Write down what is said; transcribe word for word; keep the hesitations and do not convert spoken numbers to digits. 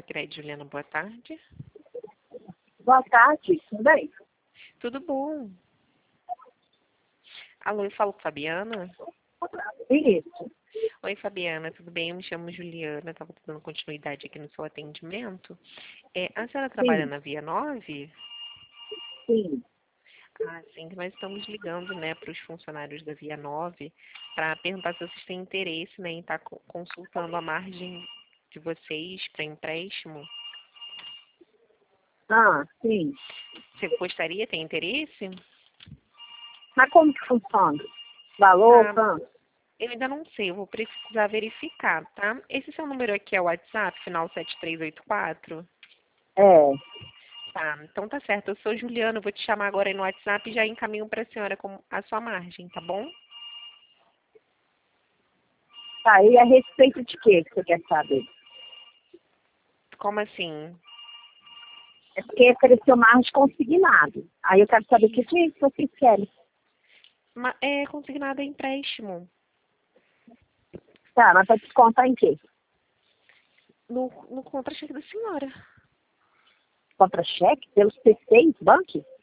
Sicredi, Juliana, boa tarde. Boa tarde, tudo bem? Tudo bom? Alô, eu falo com Fabiana? Isso. Oi, Fabiana, tudo bem? Eu me chamo Juliana, estava dando continuidade aqui no seu atendimento. É, a senhora trabalha Sim, na Via nove? sim. Ah, sim, nós estamos ligando, né, para os funcionários da Via nove para perguntar se vocês têm interesse, né, em estar co- consultando a margem de vocês para empréstimo. Ah, sim. Você gostaria, tem interesse? Mas como que funciona? Valor, Ah, quanto? eu ainda não sei, eu vou precisar verificar, tá? Esse seu número aqui é o WhatsApp, final sete três oito quatro? É. Tá, então tá certo. Eu sou Juliana, eu vou te chamar agora aí no WhatsApp e já encaminho para a senhora com a sua margem, tá bom? Tá, e a respeito de quê que você quer saber? Como assim? É porque ofereceu margem consignado. Aí eu quero saber o que, que vocês querem. Ma- É consignado em empréstimo. Tá, mas vai descontar em quê? No, no contra-cheque da senhora. Contra-cheque? Pelos P seis, banco?